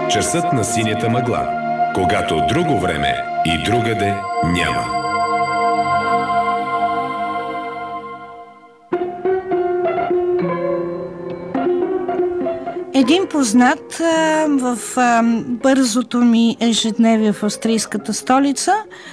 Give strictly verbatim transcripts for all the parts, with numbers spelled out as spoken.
Часът на синята мъгла, когато друго време и другаде няма. Един познат а, в а, бързото ми ежедневие в австрийската столица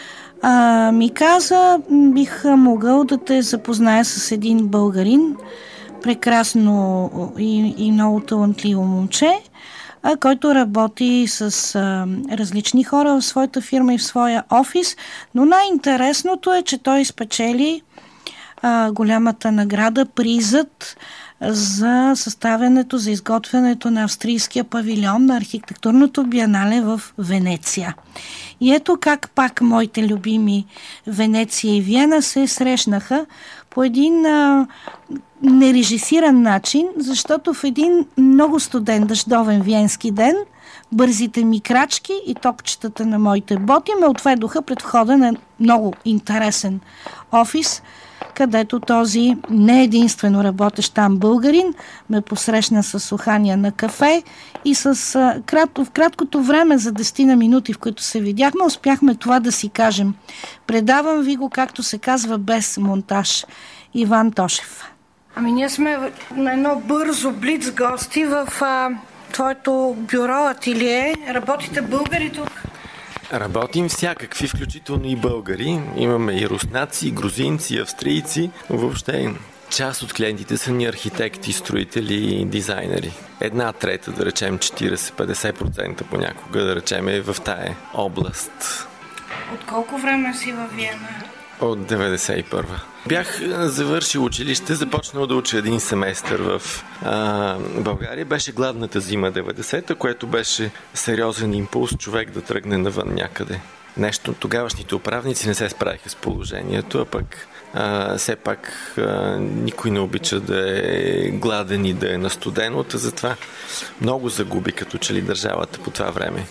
а, ми каза: бих могъл да те запозная с един българин, прекрасно и, и много талантливо момче, а, който работи с а, различни хора в своята фирма и в своя офис, но най-интересното е, че той спечели а, голямата награда, призът за съставянето, за изготвянето на австрийския павилион на архитектурното биенале в Венеция. И ето как пак моите любими Венеция и Виена се срещнаха по един а, нережисиран начин, защото в един много студен дъждовен виенски ден бързите ми крачки и топчетата на моите боти ме отведоха пред входа на много интересен офис, където този не единствено работещ там българин ме посрещна с ухания на кафе и с а, крат, в краткото време за десет минути, в които се видяхме, успяхме това да си кажем. Предавам ви го, както се казва, без монтаж. Иван Тошев. Ами ние сме на едно бързо блиц гости в а, твоето бюро, ателие. Работите българи тук? Работим всякакви, включително и българи. Имаме и руснаци, и грузинци, и австрийци. Въобще част от клиентите са ни архитекти, строители и дизайнери. Една трета, да речем четирийсет до петдесет процента понякога, да речем, е в тая област. От колко време си във Виена? От деветдесет и първа. Бях завършил училище, започнал да уча един семестър в а, България. Беше гладната зима деветдесета, което беше сериозен импулс човек да тръгне навън някъде. Нещо, тогавашните управници не се справиха с положението, а пък а, все пак а, никой не обича да е гладен и да е настуден, затова много загуби като че ли държавата по това време.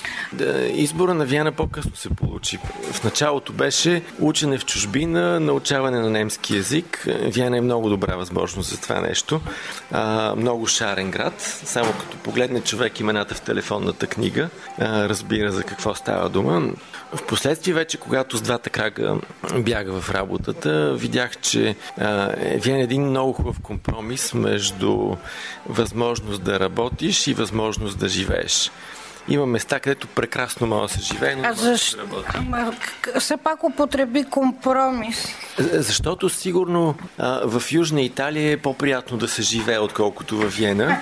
Избора на Виена по-късно се получи. В началото беше учене в чужбина, научаване на немски език. Виена е много добра възможност за това нещо. А, много шарен град. Само като погледне човек имената в телефонната книга, а, разбира за какво става дума. Впоследствие вече, когато с двата крага бяга в работата, видях, че а, Виена е един много хубав компромис между възможност да работиш и възможност да живееш. Има места, където прекрасно може да се живее, но а защо? Ама, все пак употреби компромис. Защото сигурно а, в Южна Италия е по-приятно да се живее, отколкото във Виена.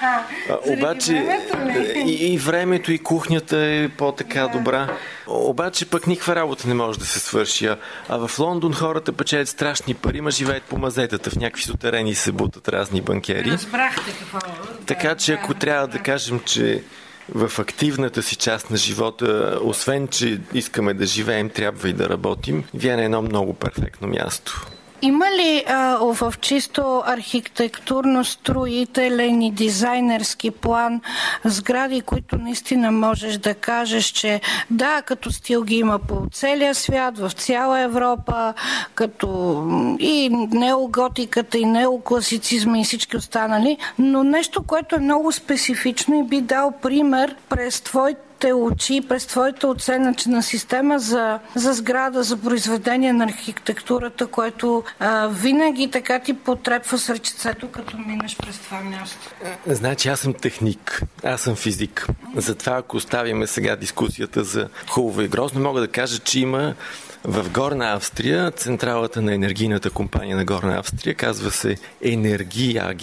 А, обаче времето и, и времето, и кухнята е по-така да. добра. Обаче пък никаква работа не може да се свърши. А, а в Лондон хората печелят страшни пари, ма живеят по мазетата. В някакви сутерени се бутат разни банкери. Разбрахте какво. Така че ако трябва да кажем, че в активната си част на живота, освен че искаме да живеем, трябва и да работим, Виена е едно много перфектно място. Има ли а, в чисто архитектурно, строителен и дизайнерски план сгради, които наистина можеш да кажеш, че да, като стил ги има по целия свят, в цяла Европа, като и неоготиката, и неокласицизма и всички останали, но нещо, което е много специфично и би дал пример през твоите очи, през твоята оценъчна система за, за сграда, за произведение на архитектурата, което а, винаги така ти потрепва сърчицето, като минеш през това място. Значи аз съм техник, аз съм физик. Затова, ако оставим сега дискусията за хубаво и грозно, мога да кажа, че има в Горна Австрия централата на енергийната компания на Горна Австрия, казва се Енергия АГ,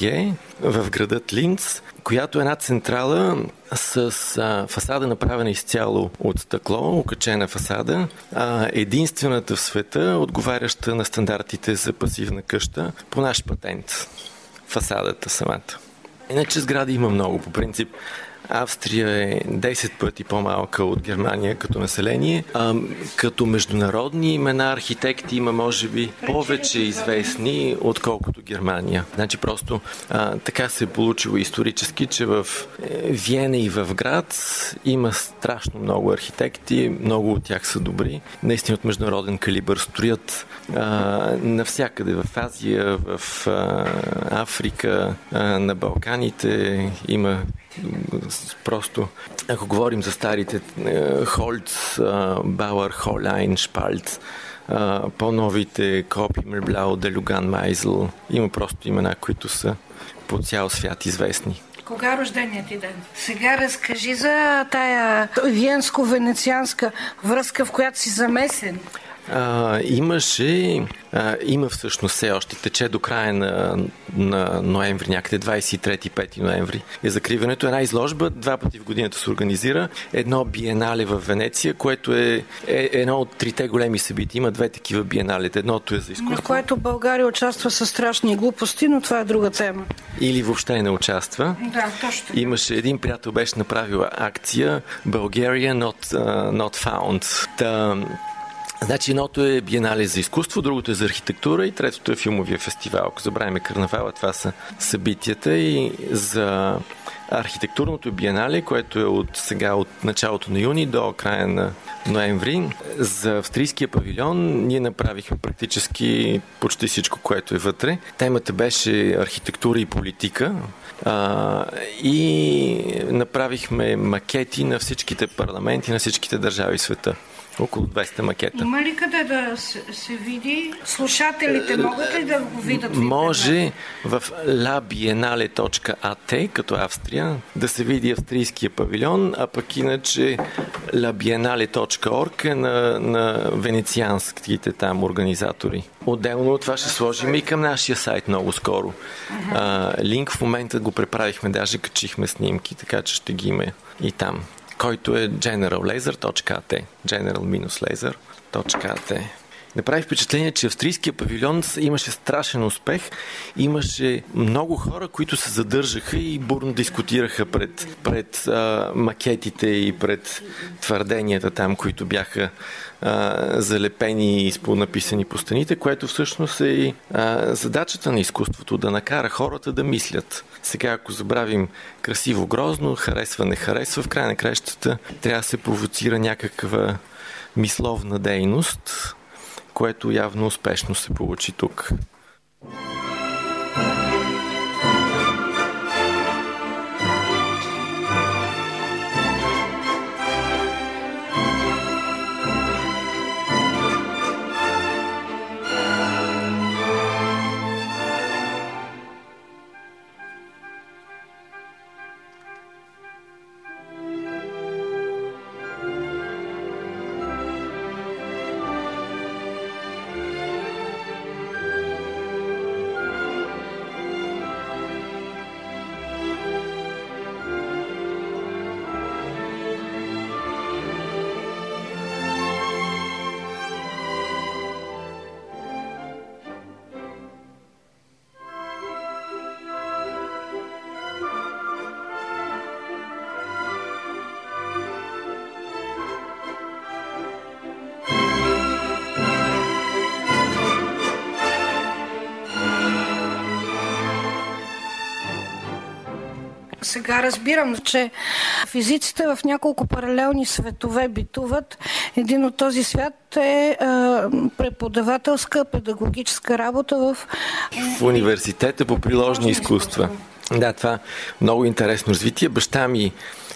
в градът Линц, която е една централа с а, фасада направена изцяло от стъкло, окачена фасада, а, единствената в света, отговаряща на стандартите за пасивна къща по наш патент. Фасадата самата. Иначе сгради има много, по принцип. Австрия е десет пъти по-малка от Германия като население. А, като международни имена архитекти има, може би, повече известни, отколкото Германия. Значи просто а, така се е получило исторически, че в Виена и в град има страшно много архитекти, много от тях са добри. Наистина от международен калибър строят а, навсякъде в Азия, в а, Африка, а, на Балканите има Просто, ако говорим за старите Холц, Бауър, Холайн, Шпалц, по-новите Копи, Мербляу, Делюган, Майзъл, има просто имена, които са по цял свят известни. Кога е рожденият ти ден? Сега разкажи за тая виенско-венецианска връзка, в която си замесен. А, имаше, а, има всъщност все още, тече до края на, на ноември, някъде двадесет и трети пети ноември е закриването. Една изложба, два пъти в годината се организира. Едно биенале в Венеция, което е, е едно от трите големи събития. Има две такива биеналета. Едното е за изкуство. На което България участва със страшни глупости, но това е друга тема. Или въобще не участва. Да, точно. Имаше един приятел, беше направила акция Bulgaria not, uh, not found. Та, значи едното е биенале за изкуство, другото е за архитектура и третото е филмовия фестивал. Ако забравяме карнавала, това са събитията. И за архитектурното биенале, което е от сега, от началото на юни до края на ноември, за австрийския павилион ние направихме практически почти всичко, което е вътре. Темата беше архитектура и политика. А, и направихме макети на всичките парламенти, на всичките държави в света. Около двеста макета. Има ли къде да се, се види? Слушателите могат ли да го видят? Може в ла биенале точка а те, като Австрия, да се види австрийския павилион, а пък иначе ла биенале точка орг е на, на венецианските там организатори. Отделно от това ще сложим и към нашия сайт много скоро. Uh-huh. А, линк в момента го преправихме, даже качихме снимки, така че ще ги има и там, който е дженерал лейзър точка а те. дженерал лейзър точка а те. Направи впечатление, че австрийския павилион имаше страшен успех. Имаше много хора, които се задържаха и бурно дискутираха пред, пред а, макетите и пред твърденията там, които бяха а, залепени и написани по стените, което всъщност е и а, задачата на изкуството, да накара хората да мислят. Сега, ако забравим красиво, грозно, харесва, не харесва, в край на краищата трябва да се провоцира някаква мисловна дейност, което явно успешно се получи тук. Сега разбирам, че физиците в няколко паралелни светове битуват. Един от този свят е а, преподавателска, педагогическа работа в... В университета по приложни изкуства. Да, това много интересно развитие. Баща ми,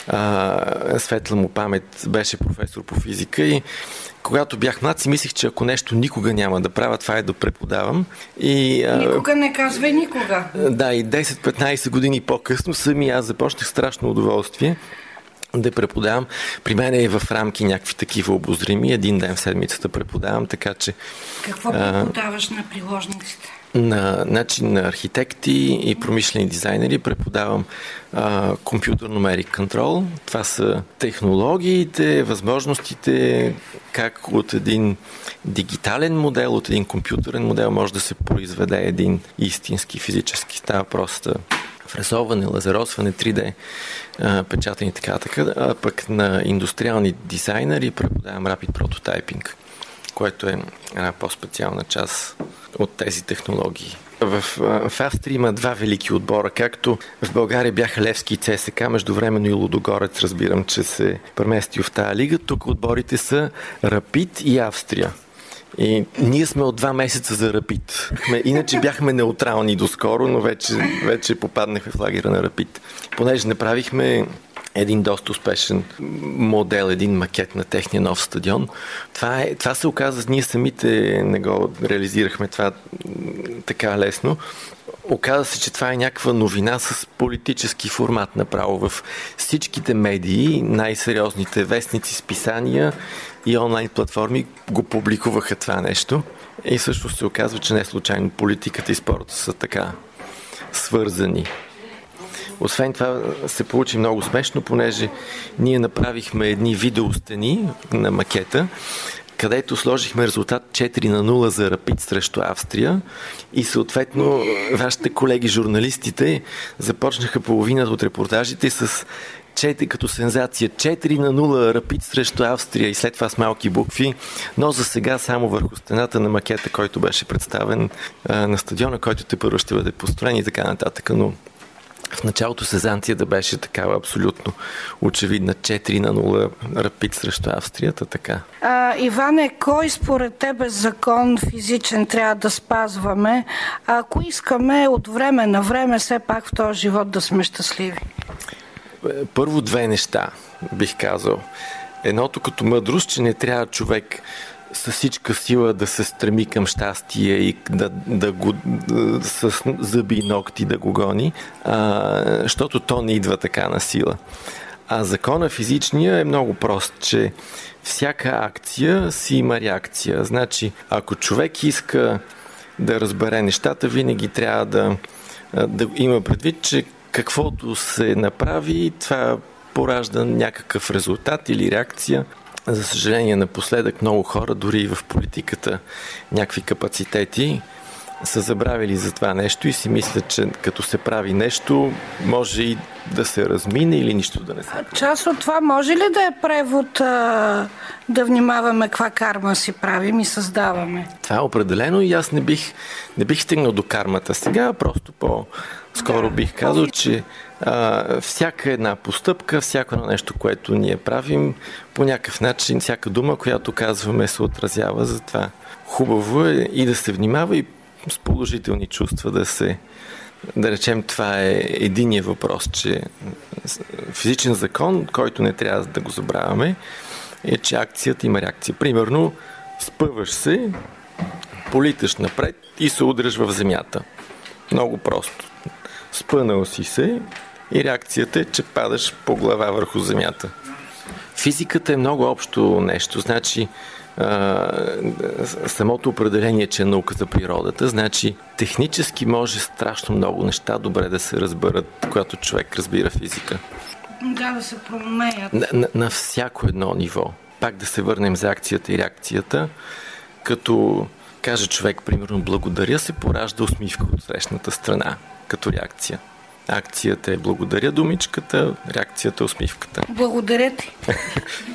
а, светла му памет, беше професор по физика и когато бях млад, си мислих, че ако нещо никога няма да правя, това е да преподавам. И, а, никога не казвай никога. Да, и десет-петнайсет години по-късно сами аз започнах страшно удоволствие да преподавам. При мен е в рамки някакви такива обозрими. Един ден в седмицата преподавам, така че... Какво преподаваш а, на приложниците? На, значи, на архитекти и промишлени дизайнери преподавам а, Computer Numeric Control. Това са технологиите, възможностите, как от един дигитален модел, от един компютърен модел може да се произведе един истински физически. Става просто фрезоване, лазеросване, три Д а, печатане и така, така. А пък на индустриални дизайнери преподавам Rapid Prototyping, което е една по-специална част от тези технологии. В, в Австрия има два велики отбора, както в България бяха Левски и ЦСКА, междувременно и Лудогорец, разбирам, че се премести в тази лига. Тук отборите са Рапид и Австрия. И ние сме от два месеца за Рапид. Иначе бяхме неутрални доскоро, но вече, вече попаднахме в лагера на Рапид. Понеже направихме един доста успешен модел, един макет на техния нов стадион. Това, е, това се оказа, ние самите не го реализирахме това така лесно. Оказа се, че това е някаква новина с политически формат направо в всичките медии, най-сериозните вестници, списания и онлайн платформи го публикуваха това нещо. И също се оказва, че не случайно политиката и спорта са така свързани. Освен това се получи много смешно, понеже ние направихме едни видеостени на макета, където сложихме резултат четири на нула за Рапид срещу Австрия и съответно вашите колеги журналистите започнаха половината от репортажите с четири, като сензация четири на нула Рапид срещу Австрия и след това с малки букви, но за сега само върху стената на макета, който беше представен а, на стадиона, който те първо ще бъде построен и така нататък, но в началото сезанцията беше такава абсолютно очевидна четири на нула Рапид срещу Австрията, така. А, Иване, кой според тебе закон физичен трябва да спазваме, ако искаме от време на време все пак в този живот да сме щастливи? Първо две неща, бих казал. Едното като мъдрост, че не трябва човек с всичка сила да се стреми към щастие и да, да го да, с зъби и ногти да го гони, а, защото то не идва така на сила. А закона физичния е много прост, че всяка акция си има реакция. Значи, ако човек иска да разбере нещата, винаги трябва да, да има предвид, че каквото се направи, това поражда някакъв резултат или реакция. За съжаление, напоследък много хора, дори и в политиката, някакви капацитети, са забравили за това нещо и си мислят, че като се прави нещо, може и да се размине или нищо да не се прави. Част от това може ли да е превод а, да внимаваме каква карма си правим и създаваме? Това е определено и аз не бих, не бих стигнал до кармата сега, просто по-скоро бих казал, че а, всяка една постъпка, всяко едно нещо, което ние правим, по някакъв начин, всяка дума, която казваме, се отразява. Затова хубаво е и да се внимава и с положителни чувства да се, да речем, това е единия въпрос, че физичен закон, който не трябва да го забравяме, е, че акцията има реакция. Примерно, спъваш се, политаш напред и се удръж в земята. Много просто. Спънал си се и реакцията е, че падаш по глава върху земята. Физиката е много общо нещо. Значи, Uh, самото определение, че е наука за природата, значи технически може страшно много неща добре да се разберат, когато човек разбира физика. Да, да се проумеят. На, на, на всяко едно ниво. Пак да се върнем за акцията и реакцията, като каже човек, примерно, благодаря, се поражда усмивка от срещната страна, като реакция. Акцията е благодаря думичката, реакцията е усмивката. Благодаря ти.